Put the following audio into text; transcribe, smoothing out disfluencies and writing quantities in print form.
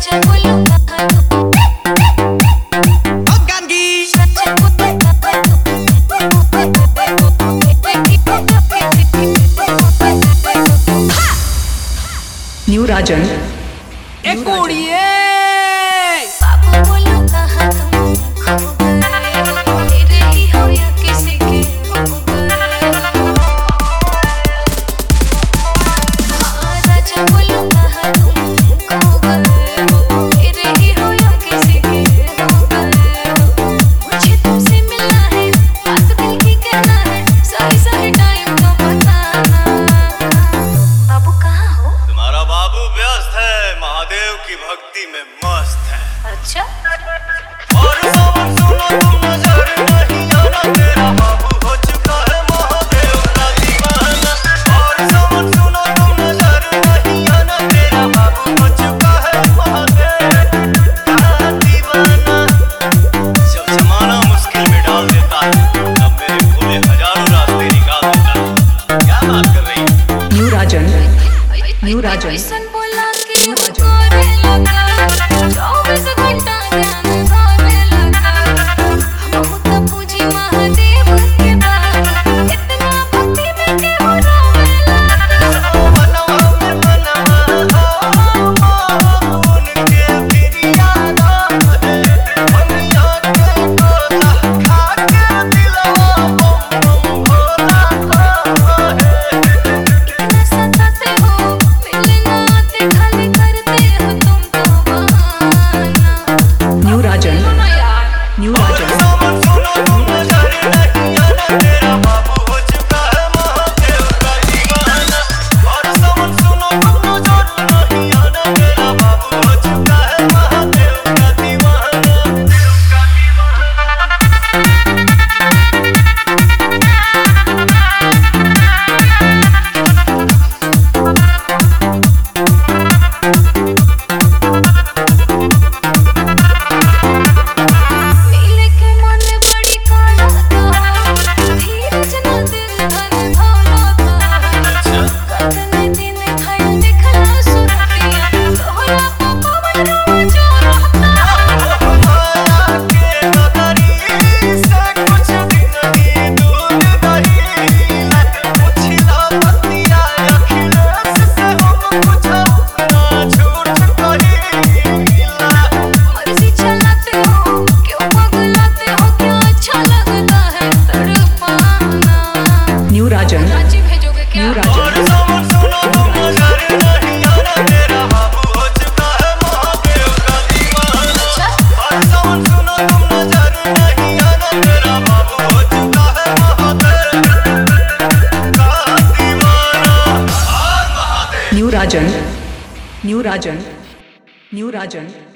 New Rajan एक कुड़िए की भक्ति में मस्त है। अच्छा और सावन सुनो तुम नजर नहीं आना, तेरा बाबू हो चुका है महादेव का दीवाना। और सावन सुनो तुम नजर नहीं आना, तेरा बाबू हो चुका है महादेव का दीवाना। जब जमाना मुश्किल में डाल देता है, तब मेरे भोले हजारों रास्ते निकाल देता है। क्या बात कर रही है? न्यू राजन न्यू राजन 24 घंटा ध्यान धामे लगा, बहुत पूजी महादेव के बाबा, इतना भक्ति में के हो मनवा में मनवा उनके फिर याद आए, दुनिया के गोला खा के दिलवा बम बम भोला है। कितना सताते हो, मिलना आते खाली करते हो तुम तो बहाना। न्यू राजन न्यू राजन सावन सुनो तुम नजर नहीं आना, तेरा बाबू हो चुका है महादेव का दीवाना। और सावन सुनो तुम नजर नहीं आना, तेरा बाबू हो चुका है महादेव का दीवाना। मिले के मन बड़ी काला था, धीरज न दिल धन भोला था। कतने दिन भइल देखला सुरतिया, तोहरा पापा बनवा जो रहता। माया के नगरी से कुछ दिन ही दूर नहीं, पूछिला बतिया अखिलेश से हम कुछ अपना झूठ कहिला। मर्जी चलाते हो, क्यों पगलाते हो, क्या अच्छा लगता है तड़पाना। न्यू राजन रांची भेजोगे क्या? न्यू और राजन सावन सुनो तुम नजर नहीं आना, तेरा बाबू हो चुका है महादेव का दीवाना। और सावन सुनो तुम नजर नहीं आना, तेरा बाबू हो चुका है महादेव का दीवाना। New Rajan new Rajan new Rajan